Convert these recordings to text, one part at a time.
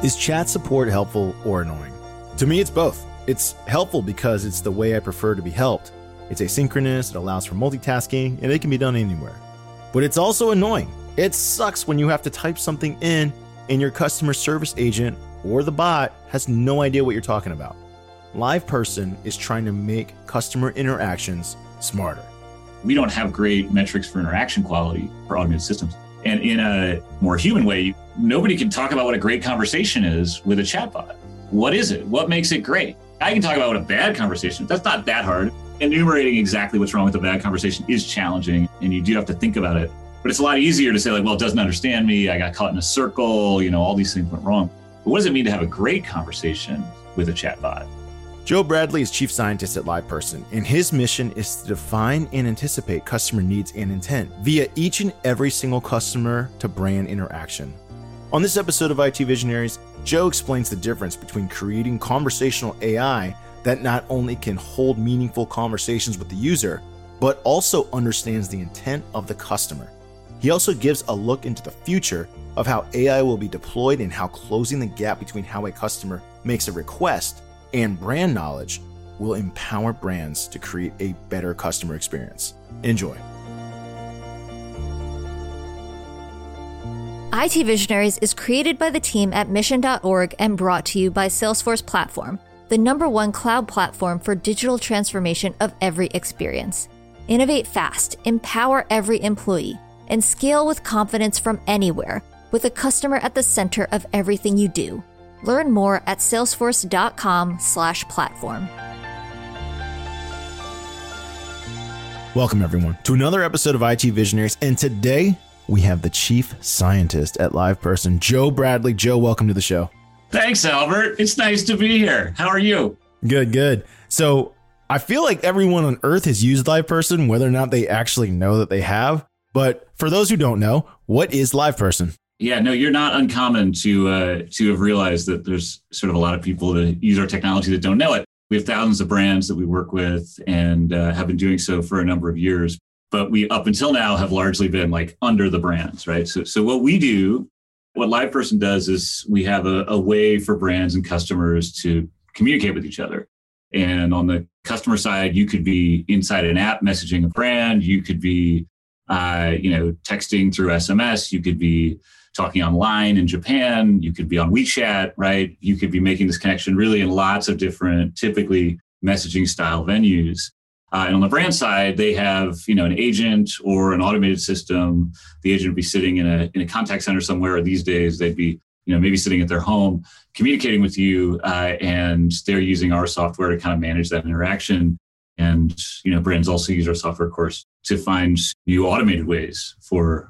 Is chat support helpful or annoying? To me, it's both. It's helpful because it's the way I prefer to be helped. It's asynchronous, it allows for multitasking, and it can be done anywhere. But it's also annoying. It sucks when you have to type something in and your customer service agent or the bot has no idea what you're talking about. LivePerson is trying to make customer interactions smarter. We don't have great metrics for interaction quality for automated systems. And in a more human way, nobody can talk about what a great conversation is with a chatbot. What is it? What makes it great? I can talk about what a bad conversation is. That's not that hard. Enumerating exactly what's wrong with a bad conversation is challenging, and you do have to think about it. But it's a lot easier to say, like, well, it doesn't understand me. I got caught in a circle. All these things went wrong. But what does it mean to have a great conversation with a chatbot? Joe Bradley is chief scientist at LivePerson, and his mission is to define and anticipate customer needs and intent via each and every single customer to brand interaction. On this episode of IT Visionaries, Joe explains the difference between creating conversational AI that not only can hold meaningful conversations with the user, but also understands the intent of the customer. He also gives a look into the future of how AI will be deployed and how closing the gap between how a customer makes a request and brand knowledge will empower brands to create a better customer experience. Enjoy. IT Visionaries is created by the team at Mission.org and brought to you by Salesforce Platform, the #1 cloud platform for digital transformation of every experience. Innovate fast, empower every employee, and scale with confidence from anywhere, with a customer at the center of everything you do. Learn more at salesforce.com/platform. Welcome, everyone, to another episode of IT Visionaries. And today we have the chief scientist at LivePerson, Joe Bradley. Joe, welcome to the show. Thanks, Albert. It's nice to be here. How are you? Good. So I feel like everyone on earth has used LivePerson, whether or not they actually know that they have. But for those who don't know, what is LivePerson? Yeah, no, you're not uncommon to have realized that there's sort of a lot of people that use our technology that don't know it. We have thousands of brands that we work with and have been doing so for a number of years. But we, up until now, have largely been like under the brands, right? So what we do, what LivePerson does is we have a way for brands and customers to communicate with each other. And on the customer side, you could be inside an app messaging a brand. You could be, texting through SMS. You could be talking online in Japan. You could be on WeChat, right? You could be making this connection really in lots of different, typically messaging style venues. And on the brand side, they have, an agent or an automated system. The agent would be sitting in a contact center somewhere. These days, they'd be, maybe sitting at their home, communicating with you, and they're using our software to kind of manage that interaction. And, brands also use our software, of course, to find new automated ways for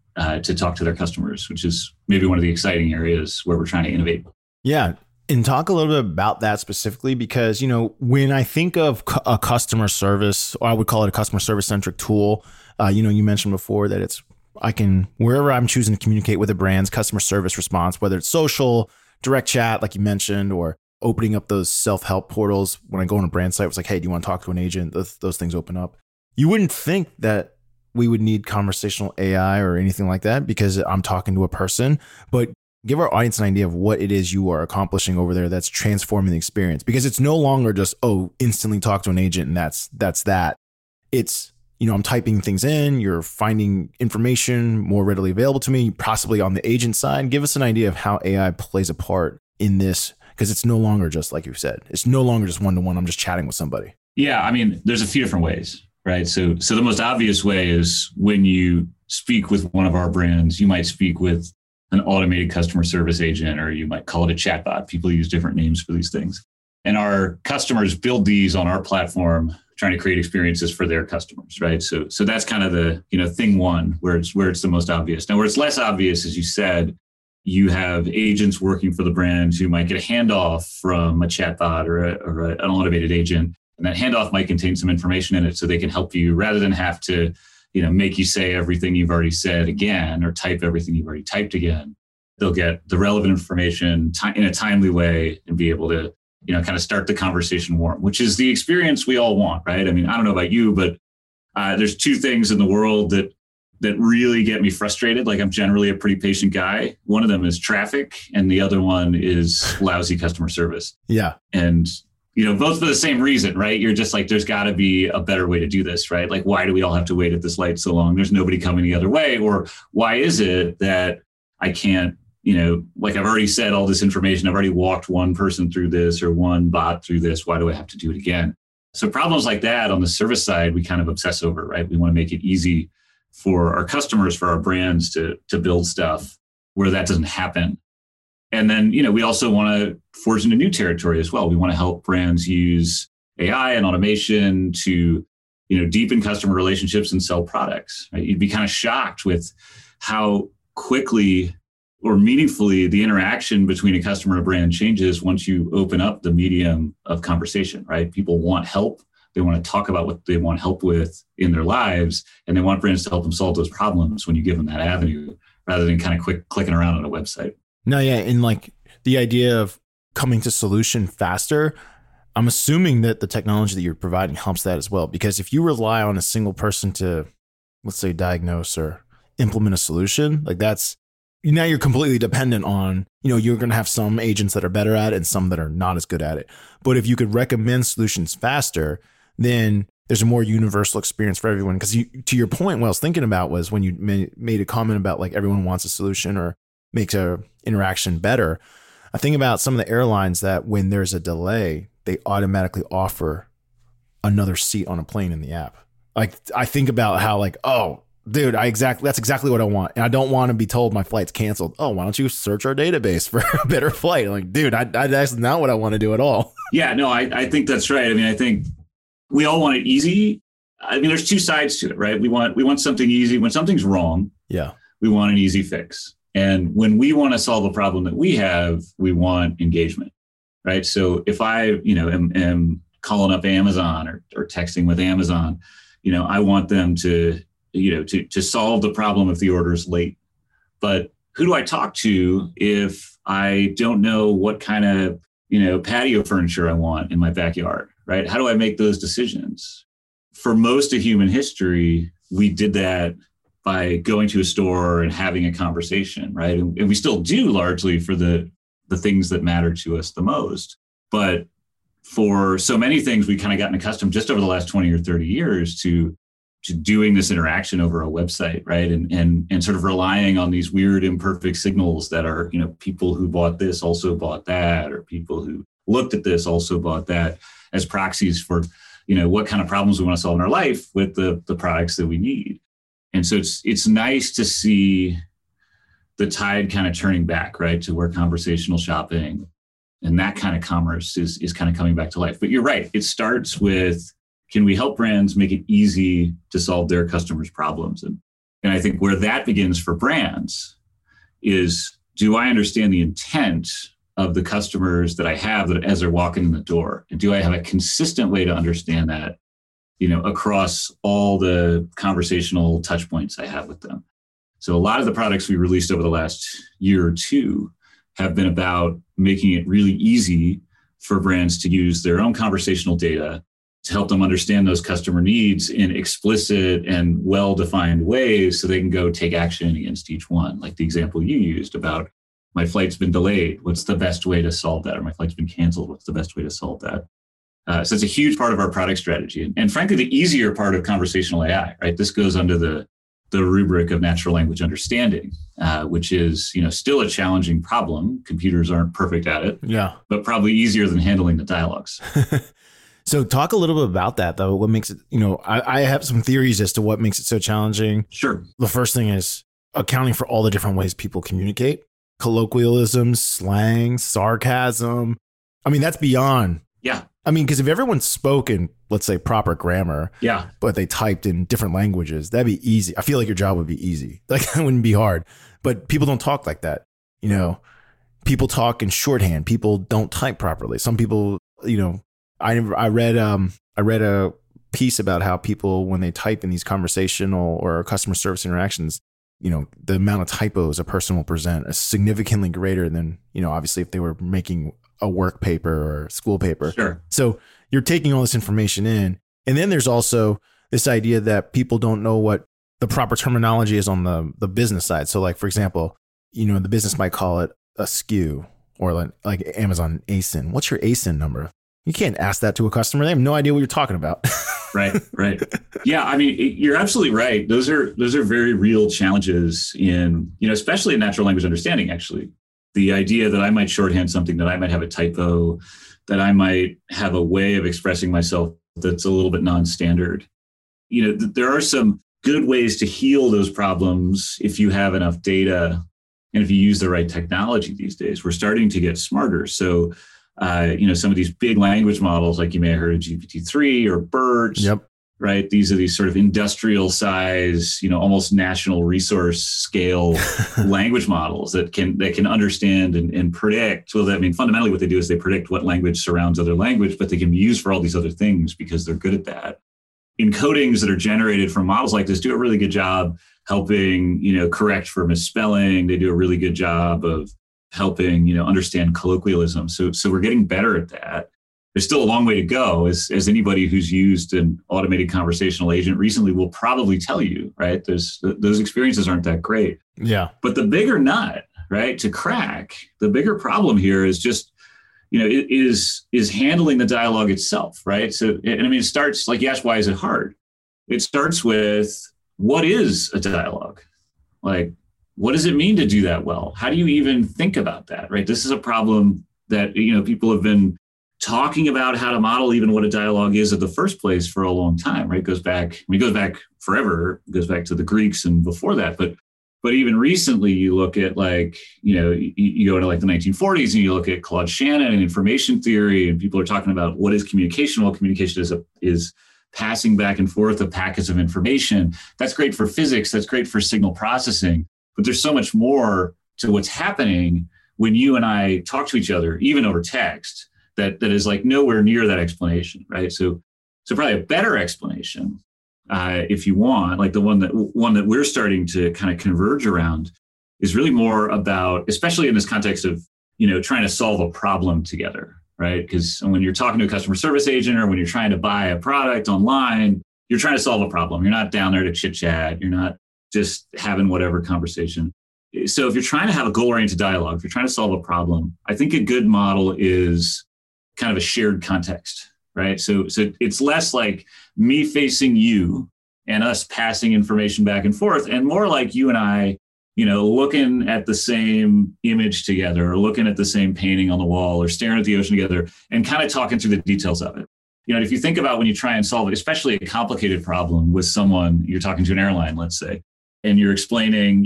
to talk to their customers, which is maybe one of the exciting areas where we're trying to innovate. Yeah. And talk a little bit about that specifically, because, when I think of a customer service, or I would call it a customer service centric tool, you mentioned before that wherever I'm choosing to communicate with a brand's customer service response, whether it's social, direct chat, like you mentioned, or opening up those self-help portals. When I go on a brand site, it's like, hey, do you want to talk to an agent? Those things open up. You wouldn't think that we would need conversational AI or anything like that because I'm talking to a person, but give our audience an idea of what it is you are accomplishing over there that's transforming the experience, because it's no longer just, instantly talk to an agent and that's that. It's, I'm typing things in, you're finding information more readily available to me, possibly on the agent side. Give us an idea of how AI plays a part in this, because it's no longer just, like you said, it's no longer just one-to-one. I'm just chatting with somebody. Yeah, there's a few different ways, right? So the most obvious way is when you speak with one of our brands, you might speak with an automated customer service agent, or you might call it a chatbot. People use different names for these things. And our customers build these on our platform, trying to create experiences for their customers, right? So that's kind of the, thing one, where it's the most obvious. Now, where it's less obvious, as you said, you have agents working for the brand who might get a handoff from a chatbot or an automated agent. And that handoff might contain some information in it so they can help you rather than have to, make you say everything you've already said again or type everything you've already typed again. They'll get the relevant information in a timely way and be able to, kind of start the conversation warm, which is the experience we all want, right? I don't know about you, but there's two things in the world that that really get me frustrated. Like I'm generally a pretty patient guy. One of them is traffic and the other one is lousy customer service. Yeah. And, both for the same reason, right? You're just like, there's got to be a better way to do this, right? Like, why do we all have to wait at this light so long? There's nobody coming the other way. Or why is it that I can't, like I've already said all this information. I've already walked one person through this or one bot through this. Why do I have to do it again? So problems like that on the service side, we kind of obsess over, right? We want to make it easy for our customers, for our brands to build stuff where that doesn't happen. And then, we also want to forge into new territory as well. We want to help brands use AI and automation to, deepen customer relationships and sell products. Right? You'd be kind of shocked with how quickly or meaningfully the interaction between a customer and a brand changes once you open up the medium of conversation, right? People want help. They want to talk about what they want help with in their lives, and they want brands to help them solve those problems when you give them that avenue rather than kind of clicking around on a website. No, yeah. And like the idea of coming to solution faster, I'm assuming that the technology that you're providing helps that as well. Because if you rely on a single person to, let's say, diagnose or implement a solution, like now you're completely dependent on, you're going to have some agents that are better at it and some that are not as good at it. But if you could recommend solutions faster, then there's a more universal experience for everyone. Because to your point, what I was thinking about was when you made a comment about like everyone wants a solution or makes a interaction better. I think about some of the airlines that when there's a delay, they automatically offer another seat on a plane in the app. Like I think about how like, oh, dude, that's exactly what I want. And I don't want to be told my flight's canceled. Oh, why don't you search our database for a better flight? I'm like, dude, that's not what I want to do at all. Yeah, no, I think that's right. I mean, I think we all want it easy. I mean, there's two sides to it, right? We want something easy. When something's wrong, we want an easy fix. And when we want to solve a problem that we have, we want engagement, right? So if I, am calling up Amazon or texting with Amazon, I want them to solve the problem if the order's late. But who do I talk to if I don't know what kind of, patio furniture I want in my backyard, right? How do I make those decisions? For most of human history, we did that by going to a store and having a conversation, right? And we still do largely for the things that matter to us the most. But for so many things, we've kind of gotten accustomed just over the last 20 or 30 years to doing this interaction over a website, right? And sort of relying on these weird imperfect signals that are, people who bought this also bought that, or people who looked at this also bought that as proxies for, what kind of problems we want to solve in our life with the products that we need. And so it's nice to see the tide kind of turning back, right, to where conversational shopping and that kind of commerce is kind of coming back to life. But you're right. It starts with, can we help brands make it easy to solve their customers' problems? And I think where that begins for brands is, do I understand the intent of the customers that I have that as they're walking in the door? And do I have a consistent way to understand that, across all the conversational touch points I have with them? So a lot of the products we released over the last year or two have been about making it really easy for brands to use their own conversational data to help them understand those customer needs in explicit and well-defined ways so they can go take action against each one. Like the example you used about, my flight's been delayed. What's the best way to solve that? Or my flight's been canceled. What's the best way to solve that? So it's a huge part of our product strategy. And frankly, the easier part of conversational AI, right? This goes under the rubric of natural language understanding, which is, still a challenging problem. Computers aren't perfect at it, but probably easier than handling the dialogues. So talk a little bit about that, though. What makes it, I have some theories as to what makes it so challenging. Sure. The first thing is accounting for all the different ways people communicate, colloquialisms, slang, sarcasm. I mean, that's beyond. Yeah. I mean, because if everyone spoke in, let's say, proper grammar, but they typed in different languages, that'd be easy. I feel like your job would be easy. Like, it wouldn't be hard. But people don't talk like that. People talk in shorthand. People don't type properly. Some people, I read a piece about how people, when they type in these conversational or customer service interactions, the amount of typos a person will present is significantly greater than, obviously if they were making a work paper or school paper. Sure. So you're taking all this information in. And then there's also this idea that people don't know what the proper terminology is on the business side. So like, for example, the business might call it a SKU or like Amazon ASIN. What's your ASIN number? You can't ask that to a customer. They have no idea what you're talking about. Right. Yeah. I mean, you're absolutely right. Those are very real challenges in, especially in natural language understanding, actually. The idea that I might shorthand something, that I might have a typo, that I might have a way of expressing myself that's a little bit non-standard. There are some good ways to heal those problems if you have enough data and if you use the right technology these days. We're starting to get smarter. So, some of these big language models, like you may have heard of GPT-3 or BERT, yep. Right? These are these sort of industrial size, almost national resource scale language models that can understand and predict. Well, fundamentally what they do is they predict what language surrounds other language, but they can be used for all these other things because they're good at that. Encodings that are generated from models like this do a really good job helping, correct for misspelling. They do a really good job of helping, understand colloquialism. So we're getting better at that. There's still a long way to go, as anybody who's used an automated conversational agent recently will probably tell you, right? Those experiences aren't that great. Yeah. But the bigger nut, right, to crack, the bigger problem here is just, is handling the dialogue itself, right? So, it starts, like you asked, why is it hard? It starts with, what is a dialogue? Like, what does it mean to do that well? How do you even think about that, right? This is a problem that, people have been talking about how to model even what a dialogue is in the first place for a long time, right? It goes back forever. It goes back to the Greeks and before that. But even recently, you look at you go to the 1940s and you look at Claude Shannon and information theory, and people are talking about what is communication. Well, communication is passing back and forth of packets of information. That's great for physics. That's great for signal processing. But there's so much more to what's happening when you and I talk to each other, even over text, that is nowhere near that explanation, right? So probably a better explanation, if you want, like the one that we're starting to kind of converge around, is really more about, especially in this context of, trying to solve a problem together, right? Because when you're talking to a customer service agent or when you're trying to buy a product online, you're trying to solve a problem. You're not down there to chit chat. You're not just having whatever conversation. So if you're trying to have a goal-oriented dialogue, if you're trying to solve a problem, I think a good model is kind of a shared context, right? So it's less like me facing you and us passing information back and forth, and more like you and I, looking at the same image together, or looking at the same painting on the wall, or staring at the ocean together and kind of talking through the details of it. If you think about when you try and solve, especially a complicated problem with someone, you're talking to an airline, let's say, and you're explaining,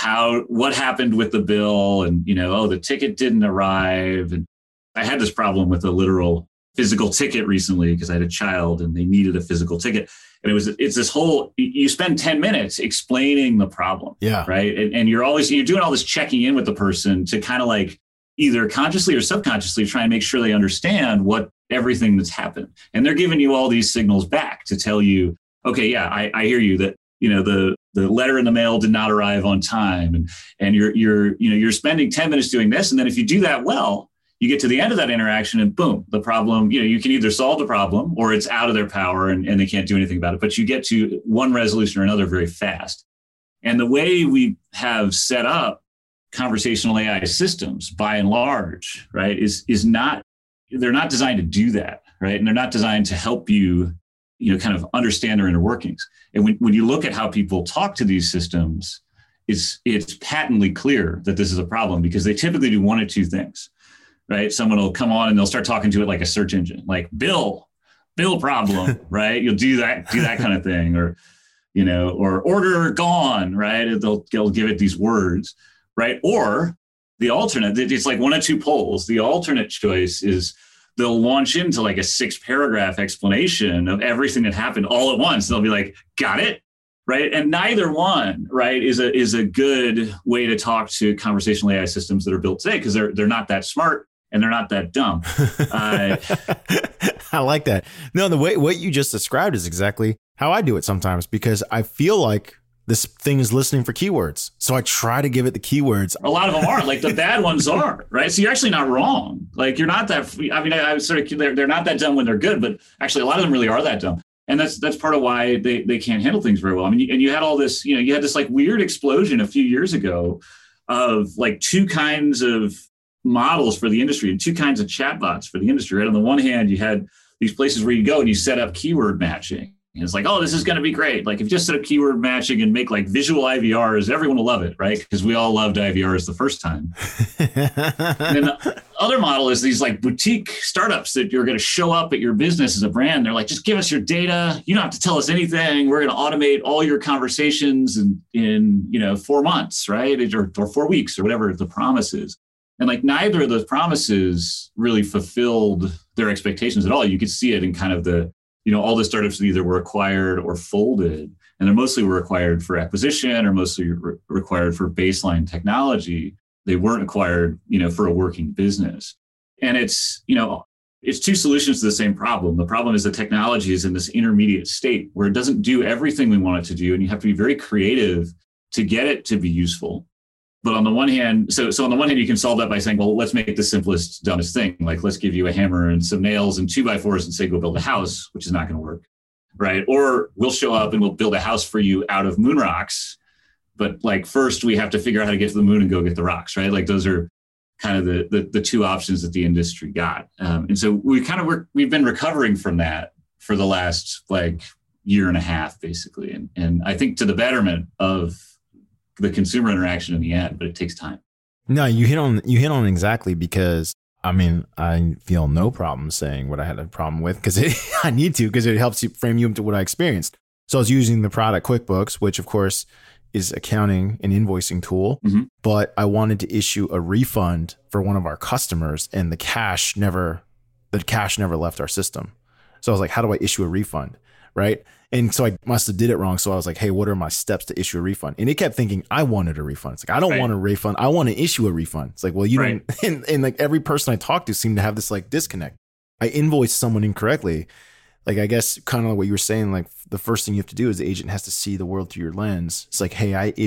what happened with the bill, and, the ticket didn't arrive. And I had this problem with a literal physical ticket recently because I had a child and they needed a physical ticket. And it's this whole, you spend 10 minutes explaining the problem. Yeah. Right. And you're doing all this checking in with the person to kind of either consciously or subconsciously try and make sure they understand everything that's happened. And they're giving you all these signals back to tell you, okay, yeah, I hear you that, the letter in the mail did not arrive on time. And you're spending 10 minutes doing this. And then if you do that well, you get to the end of that interaction and boom, the problem, you can either solve the problem or it's out of their power and they can't do anything about it. But you get to one resolution or another very fast. And the way we have set up conversational AI systems by and large, right, is not, they're not designed to do that, right? And they're not designed to help you, kind of understand their inner workings. And when you look at how people talk to these systems, it's patently clear that this is a problem because they typically do one of two things. Right? Someone will come on and they'll start talking to it like a search engine, like bill problem, right? You'll do that kind of thing, or order gone, right? They'll give it these words, right? Or the alternate, it's like one of two poles. The alternate choice is they'll launch into like a 6-paragraph explanation of everything that happened all at once. They'll be like, got it. Right. And neither one, right, is a good way to talk to conversational AI systems that are built today because they're not that smart. And they're not that dumb. I like that. No, the way what you just described is exactly how I do it sometimes because I feel like this thing is listening for keywords. So I try to give it the keywords. A lot of them are, like the bad ones are, right? So you're actually not wrong. Like you're not that, I sort of, they're not that dumb when they're good, but actually a lot of them really are that dumb. And that's part of why they can't handle things very well. I mean, and you had all this, you had this like weird explosion a few years ago of like two kinds of models for the industry and two kinds of chatbots for the industry. Right? On the one hand, you had these places where you go and you set up keyword matching. And it's like, oh, this is going to be great. Like if you just set up keyword matching and make like visual IVRs, everyone will love it, right? Because we all loved IVRs the first time. And then the other model is these like boutique startups that you're going to show up at your business as a brand. They're like, just give us your data. You don't have to tell us anything. We're going to automate all your conversations in 4 months, right? Or 4 weeks or whatever the promise is. And like neither of those promises really fulfilled their expectations at all. You could see it in kind of all the startups that either were acquired or folded, and they mostly were acquired for acquisition or mostly required for baseline technology. They weren't acquired, for a working business. And it's two solutions to the same problem. The problem is the technology is in this intermediate state where it doesn't do everything we want it to do. And you have to be very creative to get it to be useful. But on the one hand, so on the one hand, you can solve that by saying, well, let's make it the simplest, dumbest thing. Like, let's give you a hammer and some nails and 2x4s and say, go build a house, which is not going to work, right? Or we'll show up and we'll build a house for you out of moon rocks. But like, first we have to figure out how to get to the moon and go get the rocks, right? Like those are kind of the two options that the industry got. And so we've been recovering from that for the last like year and a half, basically. And I think to the betterment of the consumer interaction in the end, but it takes time. No, you hit on exactly, because I mean, I feel no problem saying what I had a problem with because I need to, because it helps you frame you into what I experienced. So I was using the product QuickBooks, which of course is accounting and invoicing tool, but I wanted to issue a refund for one of our customers, and the cash never left our system. So I was like, how do I issue a refund? Right. And so I must have did it wrong. So I was like, hey, what are my steps to issue a refund? And it kept thinking I wanted a refund. It's like, I don't want a refund. I want to issue a refund. It's like, well, you don't. And like every person I talked to seemed to have this like disconnect. I invoiced someone incorrectly. Like, I guess kind of what you were saying, like the first thing you have to do is the agent has to see the world through your lens. It's like, hey, I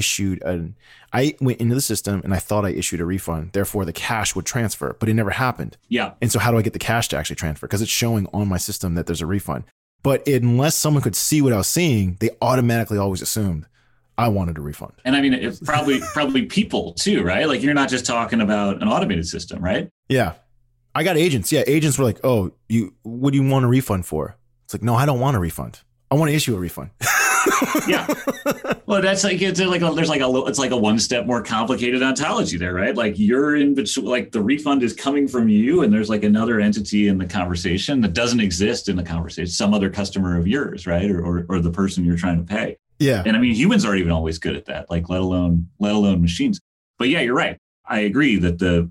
went into the system and I thought I issued a refund. Therefore, the cash would transfer, but it never happened. Yeah. And so how do I get the cash to actually transfer? Because it's showing on my system that there's a refund. But unless someone could see what I was seeing, they automatically always assumed I wanted a refund. And I mean, it's probably people too, right? Like you're not just talking about an automated system, right? Yeah. I got agents. Yeah. Agents were like, oh, what do you want a refund for? It's like, no, I don't want a refund. I want to issue a refund. Yeah. Well, that's like, it's like a one step more complicated ontology there, right? Like you're in between, like the refund is coming from you and there's like another entity in the conversation that doesn't exist in the conversation, some other customer of yours, right? Or the person you're trying to pay. Yeah. And I mean, humans aren't even always good at that, like let alone machines. But yeah, you're right. I agree that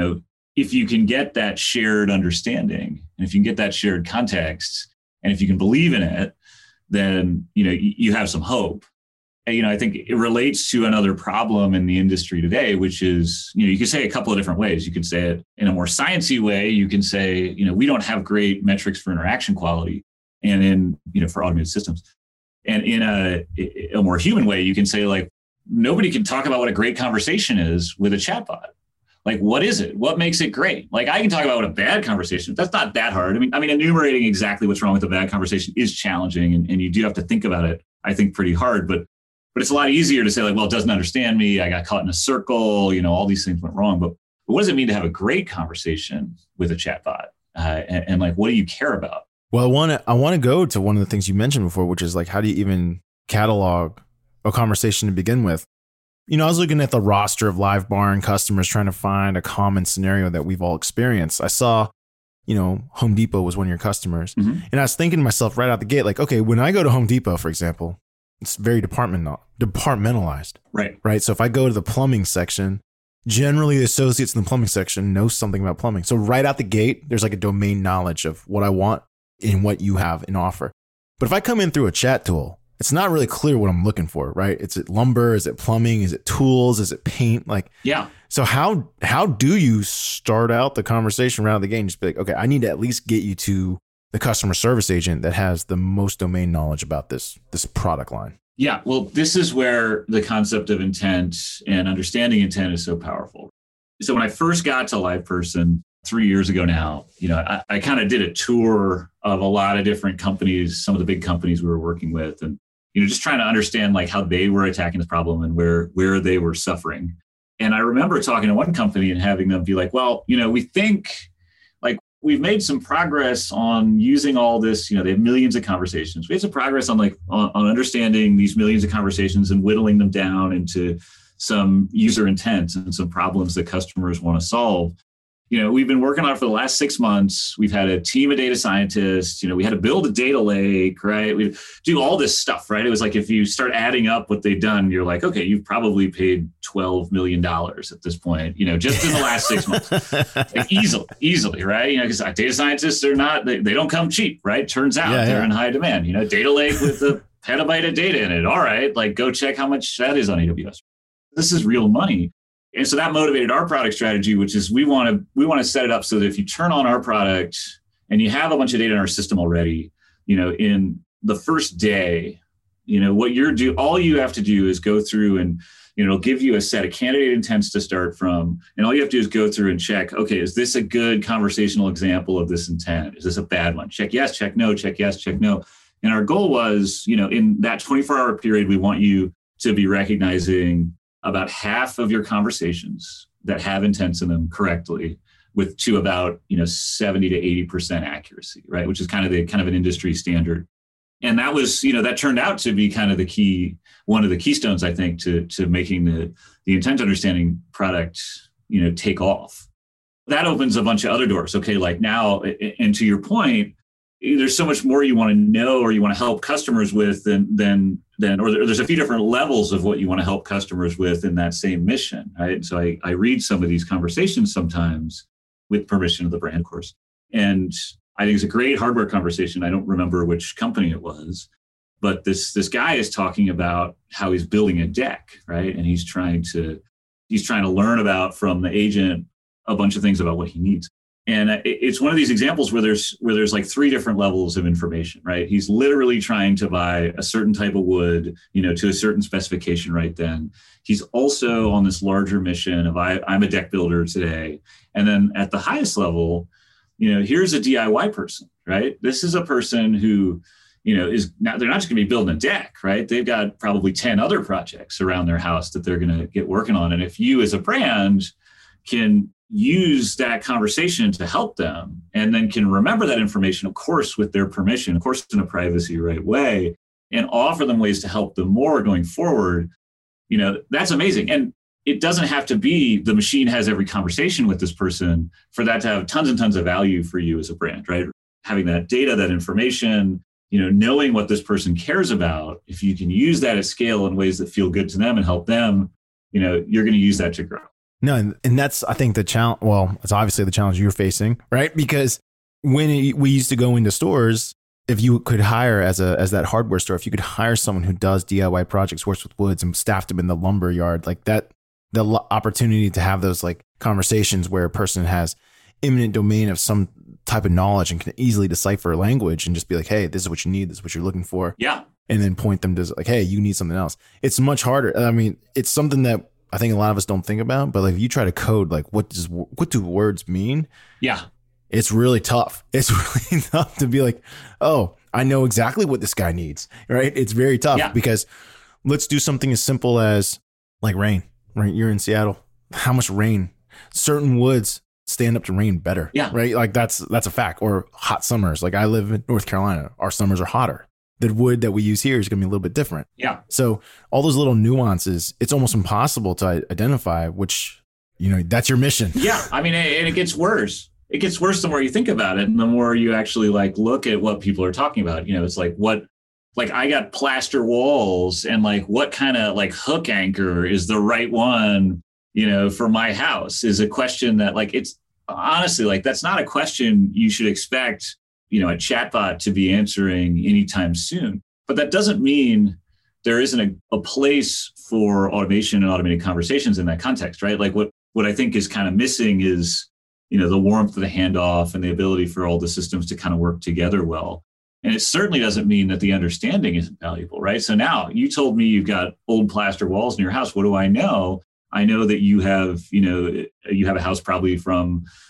if you can get that shared understanding and if you can get that shared context and if you can believe in it, then, you have some hope. And, I think it relates to another problem in the industry today, which is, you can say a couple of different ways. You can say it in a more sciencey way. You can say, we don't have great metrics for interaction quality and for automated systems. And in a more human way, you can say like, nobody can talk about what a great conversation is with a chatbot. Like, what is it? What makes it great? Like, I can talk about what a bad conversation is. That's not that hard. I mean, enumerating exactly what's wrong with a bad conversation is challenging, and you do have to think about it, I think, pretty hard. But it's a lot easier to say, like, well, it doesn't understand me. I got caught in a circle. All these things went wrong. But what does it mean to have a great conversation with a chatbot? And like, what do you care about? Well, I want to go to one of the things you mentioned before, which is like, how do you even catalog a conversation to begin with? I was looking at the roster of LiveBarn customers trying to find a common scenario that we've all experienced. I saw, Home Depot was one of your customers. And I was thinking to myself right out the gate, like, okay, when I go to Home Depot, for example, it's very departmentalized. Right. So if I go to the plumbing section, generally the associates in the plumbing section know something about plumbing. So right out the gate, there's like a domain knowledge of what I want and what you have in offer. But if I come in through a chat tool, it's not really clear what I'm looking for, right? Is it lumber? Is it plumbing? Is it tools? Is it paint? Like, yeah. So how do you start out the conversation right out of the gate and just be like, okay, I need to at least get you to the customer service agent that has the most domain knowledge about this product line? Yeah. Well, this is where the concept of intent and understanding intent is so powerful. So when I first got to LivePerson, 3 years ago now, I kind of did a tour of a lot of different companies, some of the big companies we were working with, and just trying to understand like how they were attacking this problem and where they were suffering. And I remember talking to one company and having them be like, well, we think like we've made some progress on using all this, they have millions of conversations. We had some progress on on understanding these millions of conversations and whittling them down into some user intent and some problems that customers want to solve. We've been working on it for the last 6 months. We've had a team of data scientists. We had to build a data lake, right? We do all this stuff, right? It was like if you start adding up what they've done, you're like, okay, you've probably paid $12 million at this point, just in the last 6 months. Like easily, right? Because data scientists are not, they don't come cheap, right? Turns out they're in high demand. Data lake with a petabyte of data in it. All right, like go check how much that is on AWS. This is real money. And so that motivated our product strategy, which is we want to set it up so that if you turn on our product and you have a bunch of data in our system already, in the first day, all you have to do is go through and, it'll give you a set of candidate intents to start from. And all you have to do is go through and check, okay, is this a good conversational example of this intent? Is this a bad one? Check yes, check no, check yes, check no. And our goal was, in that 24-hour period, we want you to be recognizing about half of your conversations that have intents in them correctly to about 70 to 80% accuracy, right? Which is kind of an industry standard. And that was, that turned out to be kind of one of the keystones, I think, to making the intent understanding product, take off. That opens a bunch of other doors. Okay, like now, and to your point, there's so much more you want to know or you want to help customers with than or there's a few different levels of what you want to help customers with in that same mission, right? So I read some of these conversations sometimes with permission of the brand, of course. And I think it's a great hardware conversation. I don't remember which company it was, but this guy is talking about how he's building a deck, right? And he's trying to learn about from the agent a bunch of things about what he needs. And it's one of these examples where there's like 3 different levels of information, right? He's literally trying to buy a certain type of wood, to a certain specification right then. He's also on this larger mission of I'm a deck builder today. And then at the highest level, here's a DIY person, right? This is a person who, is not, they're not just going to be building a deck, right? They've got probably 10 other projects around their house that they're going to get working on. And if you as a brand can use that conversation to help them and then can remember that information, of course, with their permission, of course, in a privacy right way, and offer them ways to help them more going forward, that's amazing. And it doesn't have to be the machine has every conversation with this person for that to have tons and tons of value for you as a brand, right? Having that data, that information, knowing what this person cares about, if you can use that at scale in ways that feel good to them and help them, you're going to use that to grow. No, and that's, I think, the challenge. Well, it's obviously the challenge you're facing, right? Because when we used to go into stores, if you could hire as that hardware store, if you could hire someone who does DIY projects, works with woods and staffed them in the lumber yard, like that, the opportunity to have those like conversations where a person has imminent domain of some type of knowledge and can easily decipher language and just be like, hey, this is what you need. This is what you're looking for. Yeah. And then point them to like, hey, you need something else. It's much harder. I mean, it's something that I think a lot of us don't think about, but like if you try to code, like what do words mean? Yeah. It's really tough. It's really tough to be like, oh, I know exactly what this guy needs, right? It's very tough because let's do something as simple as like rain, right? You're in Seattle. How much rain? Certain woods stand up to rain better, right? Like that's a fact. Or hot summers. Like I live in North Carolina. Our summers are hotter. The wood that we use here is going to be a little bit different. Yeah. So all those little nuances, it's almost impossible to identify, which, that's your mission. Yeah. I mean, and it gets worse. It gets worse the more you think about it and the more you actually like look at what people are talking about. It's like I got plaster walls and like what kind of like hook anchor is the right one, for my house is a question that like, it's honestly like, that's not a question you should expect a chatbot to be answering anytime soon. But that doesn't mean there isn't a place for automation and automated conversations in that context, right? Like what I think is kind of missing is, the warmth of the handoff and the ability for all the systems to kind of work together well. And it certainly doesn't mean that the understanding isn't valuable, right? So now you told me you've got old plaster walls in your house. What do I know? I know that you have a house probably from,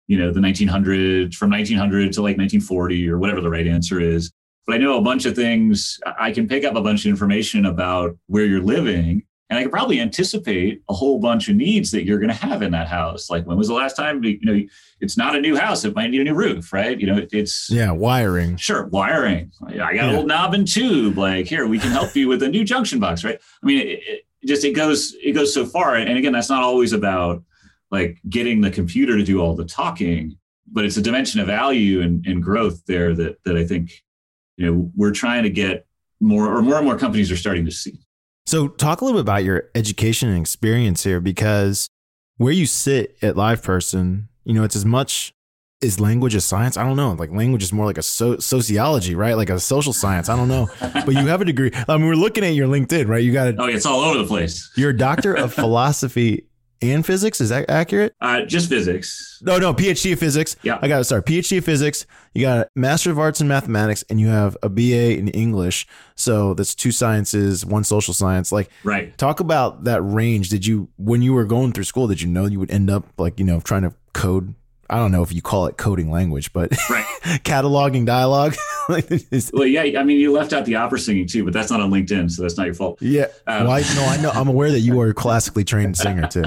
the 1900s, from 1900 to like 1940 or whatever the right answer is. But I know a bunch of things. I can pick up a bunch of information about where you're living, and I could probably anticipate a whole bunch of needs that you're going to have in that house. Like, when was the last time, it's not a new house. It might need a new roof, right? It's wiring. Sure. Wiring. I got an old knob and tube. Like, here, we can help you with a new junction box, right? I mean, it goes so far. And again, that's not always about like getting the computer to do all the talking, but it's a dimension of value and growth there that I think, we're trying to get more and more companies are starting to see. So talk a little bit about your education and experience here, because where you sit at LivePerson, it's as much as language as science. I don't know. Like, language is more like a sociology, right? Like a social science. I don't know. But you have a degree. I mean, we're looking at your LinkedIn, right? You got it's all over the place. You're a doctor of philosophy and physics. Is that accurate? Just physics. No, PhD of physics. Yeah. PhD of physics. You got a Master of Arts in mathematics, and you have a BA in English. So that's 2 sciences, 1 social science. Like, right. Talk about that range. When you were going through school, did you know you would end up like, trying to code? I don't know if you call it coding language, but right. Cataloging dialogue. Well, yeah. I mean, you left out the opera singing too, but that's not on LinkedIn, so that's not your fault. Yeah. No, I know. I'm aware that you are a classically trained singer too.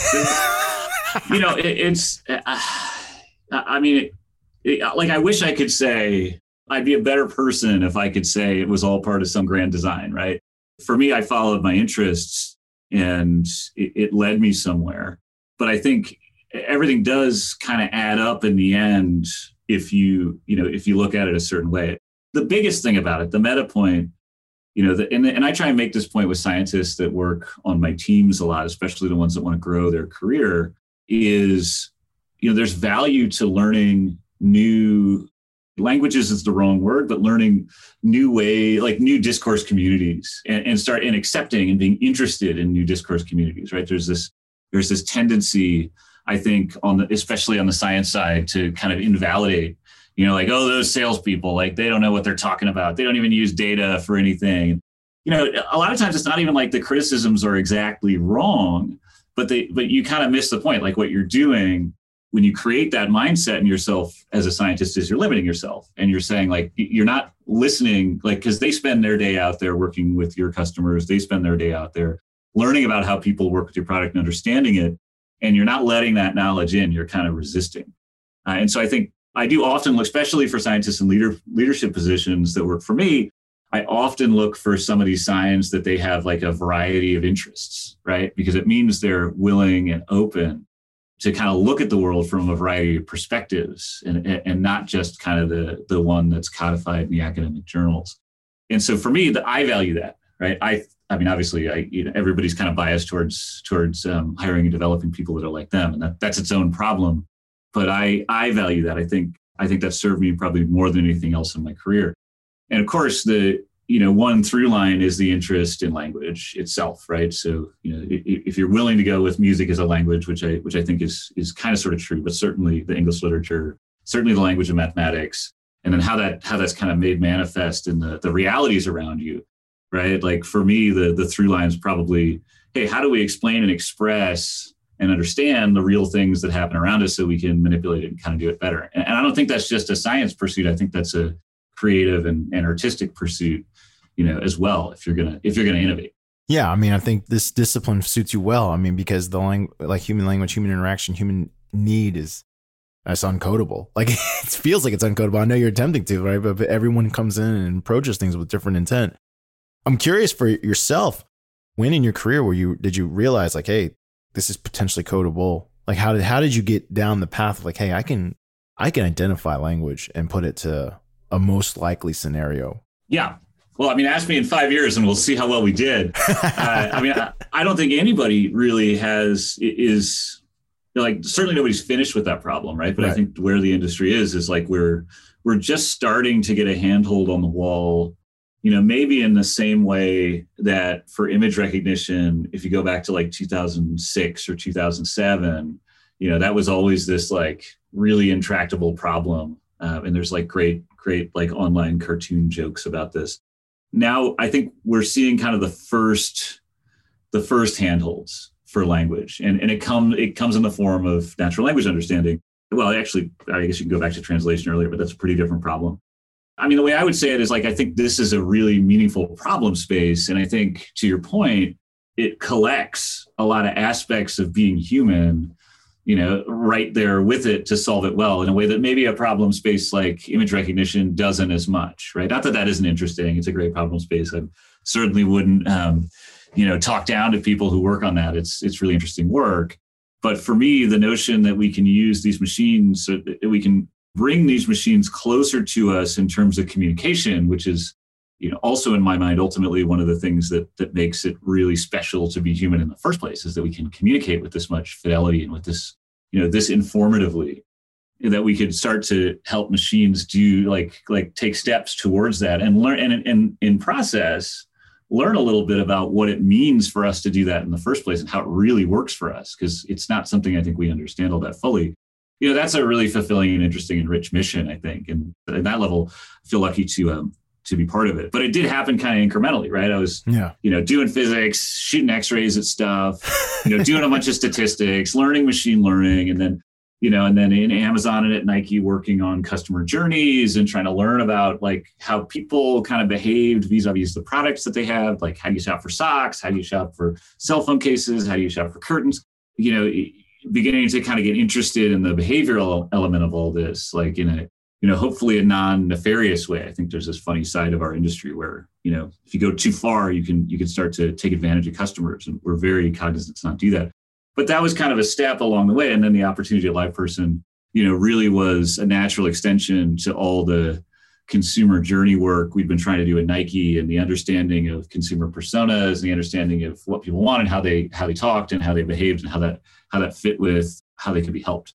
Like, I wish I could say I'd be a better person if I could say it was all part of some grand design, right? For me, I followed my interests and it led me somewhere. But I think everything does kind of add up in the end if you look at it a certain way. The biggest thing about it, the meta point, and I try and make this point with scientists that work on my teams a lot, especially the ones that want to grow their career, is, there's value to learning new languages is the wrong word, but learning new discourse communities and start in accepting and being interested in new discourse communities, right? There's this tendency, I think, especially on the science side, to kind of invalidate, those salespeople, like, they don't know what they're talking about. They don't even use data for anything. A lot of times it's not even like the criticisms are exactly wrong, but you kind of miss the point. Like, what you're doing when you create that mindset in yourself as a scientist is you're limiting yourself, and you're saying, like, you're not listening, like, because they spend their day out there working with your customers. They spend their day out there learning about how people work with your product and understanding it. And you're not letting that knowledge in, you're kind of resisting. And so I think I do often look, especially for scientists in leadership positions that work for me, I often look for some of these signs that they have like a variety of interests, right? Because it means they're willing and open to kind of look at the world from a variety of perspectives and not just kind of the one that's codified in the academic journals. And so for me, I value that, right? I mean, obviously, everybody's kind of biased towards hiring and developing people that are like them, and that's its own problem. But I value that. I think that served me probably more than anything else in my career. And of course, the one through line is the interest in language itself, right? So if you're willing to go with music as a language, which I think is kind of sort of true, but certainly the English literature, certainly the language of mathematics, and then how that's kind of made manifest in the realities around you. Right? Like, for me, the through line is probably, hey, how do we explain and express and understand the real things that happen around us so we can manipulate it and kind of do it better? And I don't think that's just a science pursuit. I think that's a creative and artistic pursuit, as well, if you're gonna innovate. Yeah, I mean, I think this discipline suits you well. I mean, because like human language, human interaction, human need that's uncodable. Like, it feels like it's uncodable. I know you're attempting to, right? But everyone comes in and approaches things with different intent. I'm curious for yourself, when in your career did you realize, like, hey, this is potentially codable? Like, how did you get down the path of, like, hey, I can identify language and put it to a most likely scenario? Yeah. Well, I mean, ask me in 5 years and we'll see how well we did. I mean, I don't think anybody really is like, certainly nobody's finished with that problem, right? But right. I think where the industry is like we're just starting to get a handhold on the wall. Maybe in the same way that for image recognition, if you go back to like 2006 or 2007, that was always this like really intractable problem. And there's like great like online cartoon jokes about this. Now, I think we're seeing kind of the first handholds for language, and it comes in the form of natural language understanding. Well, actually, I guess you can go back to translation earlier, but that's a pretty different problem. I mean, the way I would say it is like, I think this is a really meaningful problem space. And I think, to your point, it collects a lot of aspects of being human, right there with it to solve it well in a way that maybe a problem space like image recognition doesn't as much, right? Not that that isn't interesting. It's a great problem space. I certainly wouldn't, talk down to people who work on that. It's really interesting work. But for me, the notion that we can use these machines, so that we can bring these machines closer to us in terms of communication, which is, also in my mind, ultimately one of the things that makes it really special to be human in the first place, is that we can communicate with this much fidelity and with this, this informatively, that we could start to help machines do like take steps towards that and learn, and in process, learn a little bit about what it means for us to do that in the first place and how it really works for us, because it's not something I think we understand all that fully. That's a really fulfilling and interesting and rich mission, I think. And at that level, I feel lucky to be part of it. But it did happen kind of incrementally, right? I was, doing physics, shooting x-rays at stuff, doing a bunch of statistics, learning machine learning, and then in Amazon and at Nike working on customer journeys and trying to learn about like how people kind of behaved vis-a-vis the products that they have. Like, how do you shop for socks? How do you shop for cell phone cases? How do you shop for curtains? Beginning to kind of get interested in the behavioral element of all this, like in a, hopefully a non-nefarious way. I think there's this funny side of our industry where, if you go too far, you can start to take advantage of customers. And we're very cognizant to not do that. But that was kind of a step along the way. And then the opportunity at LivePerson, really was a natural extension to all the consumer journey work we've been trying to do at Nike, and the understanding of consumer personas, and the understanding of what people wanted, how they talked and how they behaved, and how that fit with how they could be helped.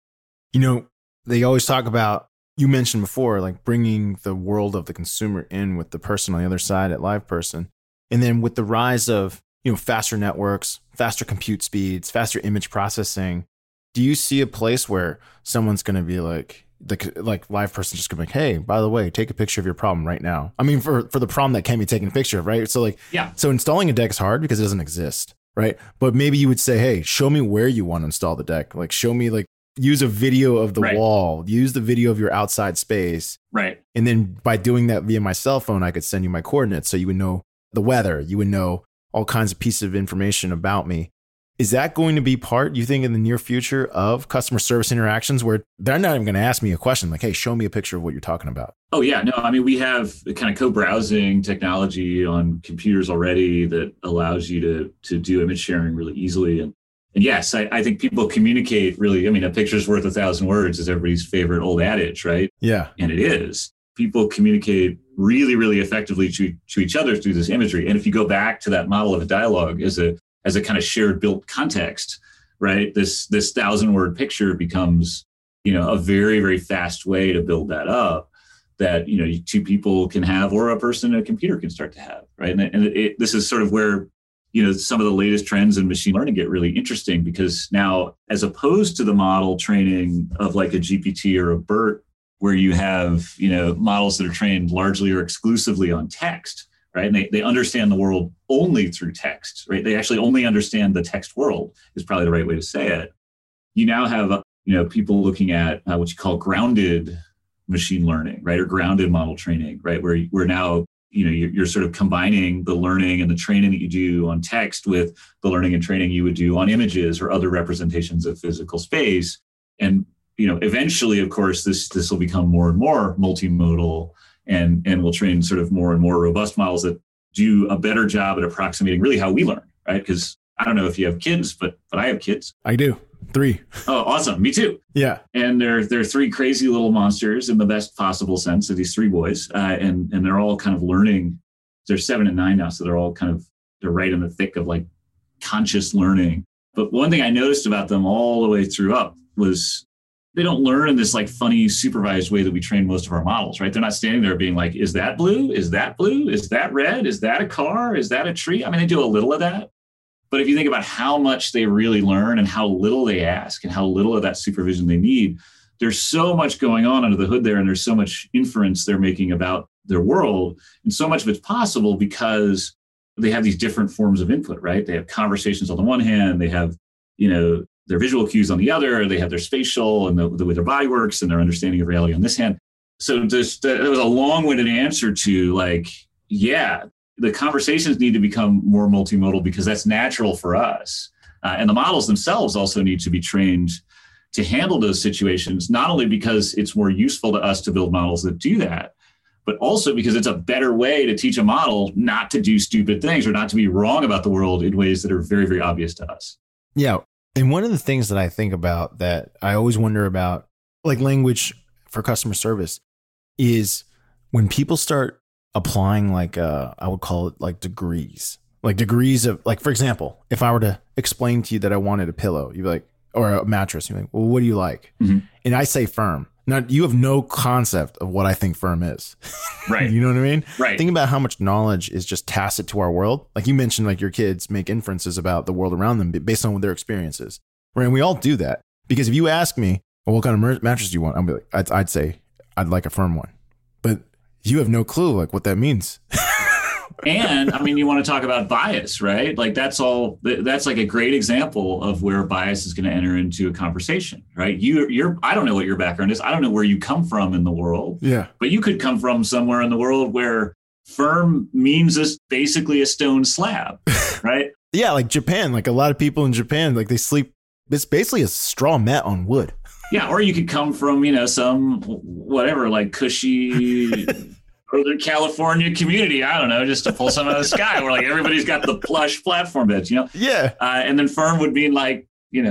They always talk about, you mentioned before, like bringing the world of the consumer in with the person on the other side at LivePerson. And then with the rise of, faster networks, faster compute speeds, faster image processing, do you see a place where someone's going to be like LivePerson just going to be like, hey, by the way, take a picture of your problem right now? I mean, for the problem that can't be taken a picture of, right? So so installing a deck is hard because it doesn't exist, right? But maybe you would say, hey, show me where you want to install the deck. Like, show me, like, use a video of the wall, use the video of your outside space. Right. And then by doing that via my cell phone, I could send you my coordinates. So you would know the weather, you would know all kinds of pieces of information about me. Is that going to be part, you think, in the near future of customer service interactions where they're not even going to ask me a question like, hey, show me a picture of what you're talking about? Oh, yeah. No, I mean, we have the kind of co-browsing technology on computers already that allows you to do image sharing really easily. And yes, I think people communicate really, I mean, a picture's worth 1,000 words is everybody's favorite old adage, right? Yeah. And it is. People communicate really, really effectively to each other through this imagery. And if you go back to that model of a dialogue as a kind of shared built context, right? This 1,000-word picture becomes, a very, very fast way to build that up that, two people can have, or a person and a computer can start to have, right? And this is sort of where, some of the latest trends in machine learning get really interesting, because now, as opposed to the model training of like a GPT or a BERT, where you have, models that are trained largely or exclusively on text, right? And they understand the world only through text, right? They actually only understand the text world is probably the right way to say it. You now have, people looking at what you call grounded machine learning, right? Or grounded model training, right? Where now, you're sort of combining the learning and the training that you do on text with the learning and training you would do on images or other representations of physical space. And, eventually, of course, this will become more and more multimodal, and we'll train sort of more and more robust models that do a better job at approximating really how we learn, right? Because I don't know if you have kids, but I have kids. I do. 3. Oh, awesome. Me too. Yeah. And they're 3 crazy little monsters in the best possible sense of these 3 boys. And they're all kind of learning. They're 7 and 9 now. So they're all they're right in the thick of like conscious learning. But one thing I noticed about them all the way through up was they don't learn in this like funny supervised way that we train most of our models, right? They're not standing there being like, is that blue? Is that blue? Is that red? Is that a car? Is that a tree? I mean, they do a little of that. But if you think about how much they really learn and how little they ask and how little of that supervision they need, there's so much going on under the hood there. And there's so much inference they're making about their world. And so much of it's possible because they have these different forms of input, right? They have conversations on the one hand, they have, their visual cues on the other, they have their spatial and the way their body works and their understanding of reality on this hand. So there was a long-winded answer to like, yeah, the conversations need to become more multimodal because that's natural for us. And the models themselves also need to be trained to handle those situations, not only because it's more useful to us to build models that do that, but also because it's a better way to teach a model not to do stupid things or not to be wrong about the world in ways that are very, very obvious to us. Yeah. And one of the things that I think about that I always wonder about, like language for customer service, is when people start applying like, I would call it like degrees of, like, for example, if I were to explain to you that I wanted a pillow, you'd be like, or a mattress, you're like, well, what do you like? Mm-hmm. And I say firm. Now, you have no concept of what I think firm is. Right. You know what I mean? Right. Think about how much knowledge is just tacit to our world. Like you mentioned, like your kids make inferences about the world around them based on their experiences. Right. And we all do that. Because if you ask me, well, what kind of mattress do you want? I'd say I'd like a firm one. But you have no clue like what that means. And I mean, you want to talk about bias, right? Like that's like a great example of where bias is going to enter into a conversation, right? I don't know what your background is. I don't know where you come from in the world. Yeah. But you could come from somewhere in the world where firm means basically a stone slab, right? Yeah. Like Japan, like a lot of people in Japan, like they sleep, it's basically a straw mat on wood. Yeah. Or you could come from, some whatever, like cushy Northern California community, I don't know, just to pull some out of the sky where like everybody's got the plush platform beds, Yeah. And then firm would mean like,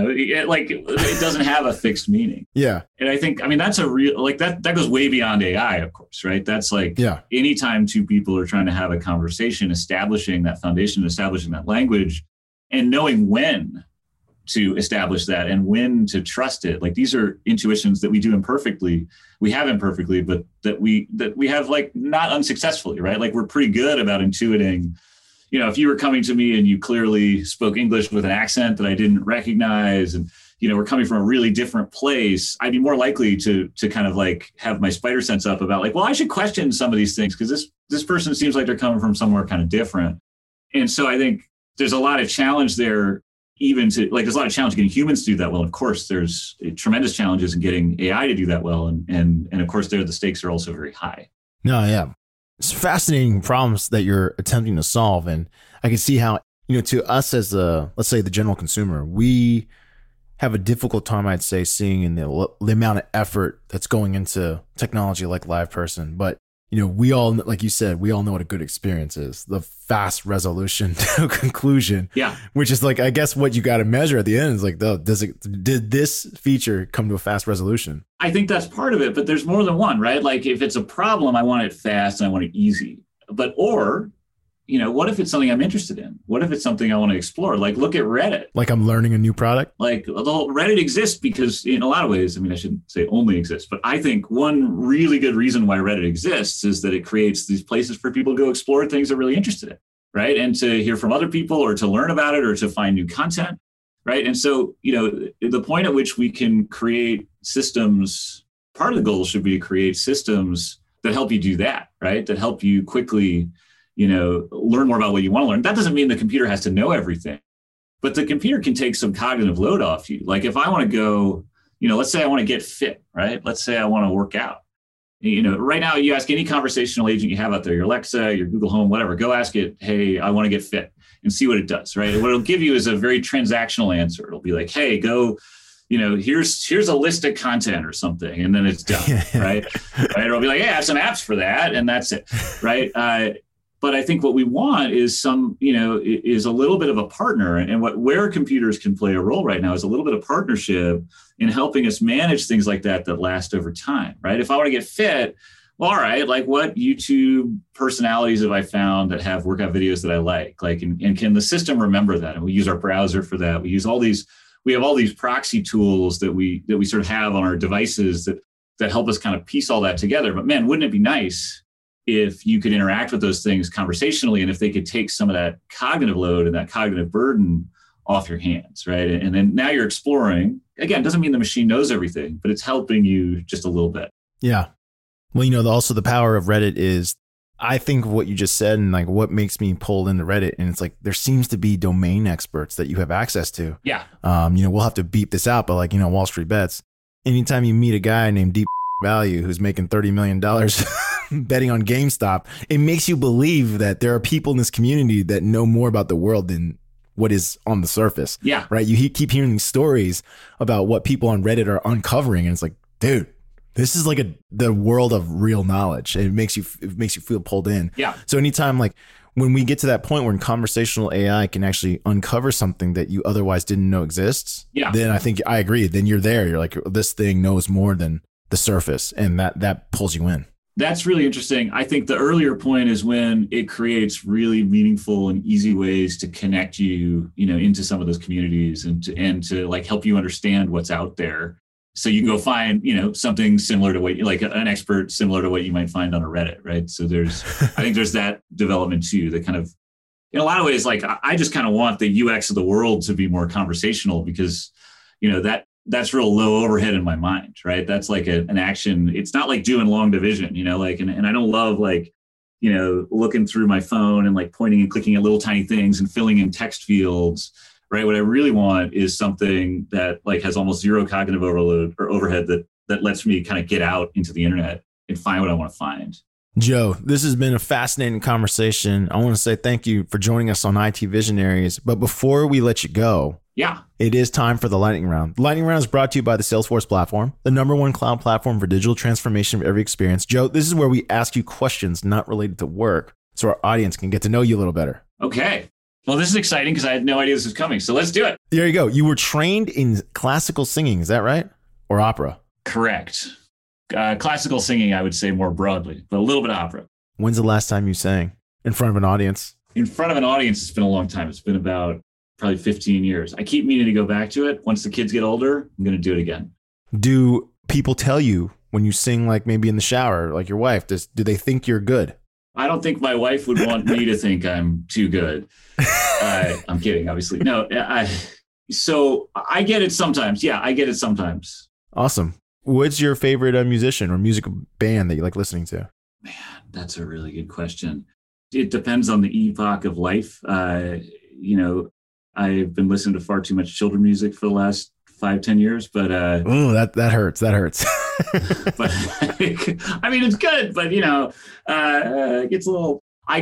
it doesn't have a fixed meaning. Yeah. And I think, that's a real, like that goes way beyond AI, of course, right? That's like, anytime two people are trying to have a conversation, establishing that foundation, establishing that language and knowing when to establish that and when to trust it. Like these are intuitions that we do imperfectly. We have imperfectly, but that we have like not unsuccessfully, right? Like we're pretty good about intuiting. If you were coming to me and you clearly spoke English with an accent that I didn't recognize and, we're coming from a really different place, I'd be more likely to kind of like have my spider sense up about like, well, I should question some of these things because this person seems like they're coming from somewhere kind of different. And so I think there's a lot of challenge there. There's a lot of challenge getting humans to do that well. Of course, there's tremendous challenges in getting AI to do that well. And of course, the stakes are also very high. No, yeah. It's fascinating problems that you're attempting to solve. And I can see how, to us as let's say the general consumer, we have a difficult time, I'd say, seeing in the amount of effort that's going into technology like LivePerson. But we all, like you said, we all know what a good experience is. The fast resolution to conclusion. Yeah. Which is like, I guess what you got to measure at the end is like, did this feature come to a fast resolution? I think that's part of it, but there's more than one, right? Like if it's a problem, I want it fast and I want it easy. What if it's something I'm interested in? What if it's something I want to explore? Like look at Reddit. Like I'm learning a new product? Like Reddit exists because in a lot of ways, I shouldn't say only exists, but I think one really good reason why Reddit exists is that it creates these places for people to go explore things they're really interested in, right? And to hear from other people or to learn about it or to find new content, right? And so, the point at which we can create systems, part of the goal should be to create systems that help you do that, right? That help you quickly learn more about what you want to learn. That doesn't mean the computer has to know everything, but the computer can take some cognitive load off you. Like if I want to go, let's say I want to get fit, right? Let's say I want to work out. Right now you ask any conversational agent you have out there, your Alexa, your Google Home, whatever, go ask it, hey, I want to get fit and see what it does, right? What it'll give you is a very transactional answer. It'll be like, hey, go, here's a list of content or something. And then it's done, right? Right? Or it'll be like, hey, I have some apps for that. And that's it, right? But I think what we want is is a little bit of a partner. And where computers can play a role right now is a little bit of partnership in helping us manage things like that last over time, right? If I want to get fit, well, all right, like what YouTube personalities have I found that have workout videos that I like? Like, and can the system remember that? And we use our browser for that. We have all these proxy tools that we sort of have on our devices that help us kind of piece all that together. But man, wouldn't it be nice if you could interact with those things conversationally and if they could take some of that cognitive load and that cognitive burden off your hands, right? And then now you're exploring. Again, doesn't mean the machine knows everything, but it's helping you just a little bit. Yeah. Well, also the power of Reddit is I think of what you just said and like what makes me pull into Reddit. And it's like, there seems to be domain experts that you have access to. Yeah. We'll have to beep this out, but like, Wall Street Bets, anytime you meet a guy named Deep Value who's making $30 million betting on GameStop, it makes you believe that there are people in this community that know more about the world than what is on the surface. Yeah. Right. You keep hearing these stories about what people on Reddit are uncovering. And it's like, dude, this is like the world of real knowledge. It makes you feel pulled in. Yeah. So anytime like when we get to that point where conversational AI can actually uncover something that you otherwise didn't know exists, then I think I agree. Then you're there. You're like, this thing knows more than the surface, and that pulls you in. That's really interesting. I think the earlier point is when it creates really meaningful and easy ways to connect you, into some of those communities and to like help you understand what's out there. So you can go find, something similar to what like an expert similar to what you might find on a Reddit, right? So I think there's that development too, that kind of, in a lot of ways, like I just kind of want the UX of the world to be more conversational because, that's real low overhead in my mind, right? That's like an action. It's not like doing long division, and I don't love like, looking through my phone and like pointing and clicking at little tiny things and filling in text fields. Right. What I really want is something that like has almost zero cognitive overload or overhead that lets me kind of get out into the internet and find what I want to find. Joe, this has been a fascinating conversation. I want to say thank you for joining us on IT Visionaries. But before we let you go, it is time for the lightning round. The lightning round is brought to you by the Salesforce platform, the #1 cloud platform for digital transformation of every experience. Joe, this is where we ask you questions not related to work so our audience can get to know you a little better. Okay. Well, this is exciting because I had no idea this was coming. So let's do it. There you go. You were trained in classical singing. Is that right? Or opera? Correct. Classical singing, I would say more broadly, but a little bit of opera. When's the last time you sang in front of an audience? In front of an audience, it's been a long time. It's been about probably 15 years. I keep meaning to go back to it. Once the kids get older, I'm going to do it again. Do people tell you when you sing, like maybe in the shower, like your wife, do they think you're good? I don't think my wife would want me to think I'm too good. I'm kidding, obviously. No, so I get it sometimes. Yeah, I get it sometimes. Awesome. What's your favorite musician or musical band that you like listening to? Man, that's a really good question. It depends on the epoch of life. I've been listening to far too much children music for the last 5-10 years, but that hurts. That hurts. But I mean, it's good, but it gets a little.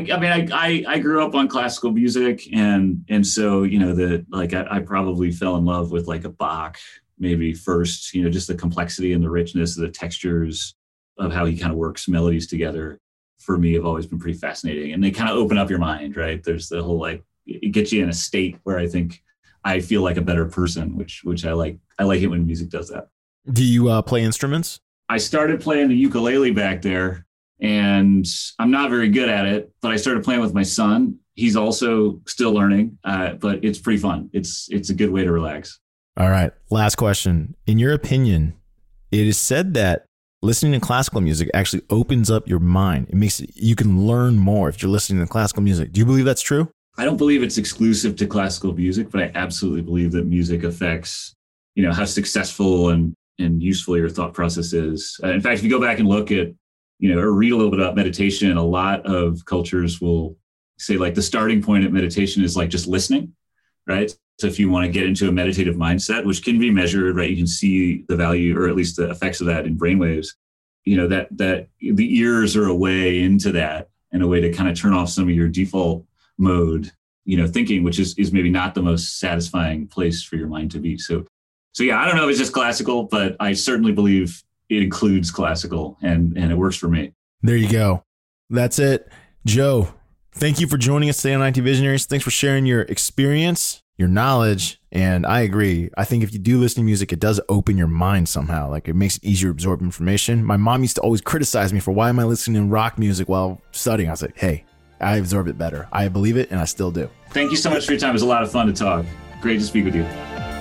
I grew up on classical music, and so I probably fell in love with like a Bach maybe first. Just the complexity and the richness of the textures of how he kind of works melodies together. For me, have always been pretty fascinating, and they kind of open up your mind. Right? There's the whole like it gets you in a state where I think I feel like a better person, which I like. I like it when music does that. Do you play instruments? I started playing the ukulele back there, and I'm not very good at it, but I started playing with my son. He's also still learning, but it's pretty fun. It's a good way to relax. All right. Last question. In your opinion, it is said that listening to classical music actually opens up your mind. It makes you can learn more if you're listening to classical music. Do you believe that's true? I don't believe it's exclusive to classical music, but I absolutely believe that music affects, how successful and useful your thought process is. In fact, if you go back and look at, or read a little bit about meditation, a lot of cultures will say like the starting point of meditation is like just listening, right? So if you want to get into a meditative mindset, which can be measured, right? You can see the value or at least the effects of that in brainwaves, that the ears are a way into that and a way to kind of turn off some of your default mode, thinking, which is maybe not the most satisfying place for your mind to be. So yeah, I don't know if it's just classical, but I certainly believe it includes classical and it works for me. There you go. That's it. Joe, thank you for joining us today on IT Visionaries. Thanks for sharing your experience, your knowledge. And I agree. I think if you do listen to music, it does open your mind somehow. Like it makes it easier to absorb information. My mom used to always criticize me for why am I listening to rock music while studying? I was like, hey, I absorb it better. I believe it and I still do. Thank you so much for your time. It was a lot of fun to talk. Great to speak with you.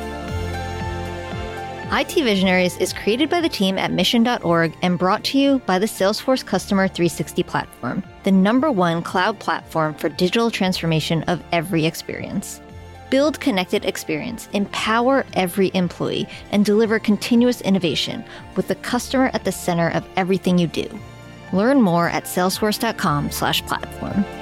IT Visionaries is created by the team at Mission.org and brought to you by the Salesforce Customer 360 platform, the #1 cloud platform for digital transformation of every experience. Build connected experience, empower every employee, and deliver continuous innovation with the customer at the center of everything you do. Learn more at salesforce.com/platform.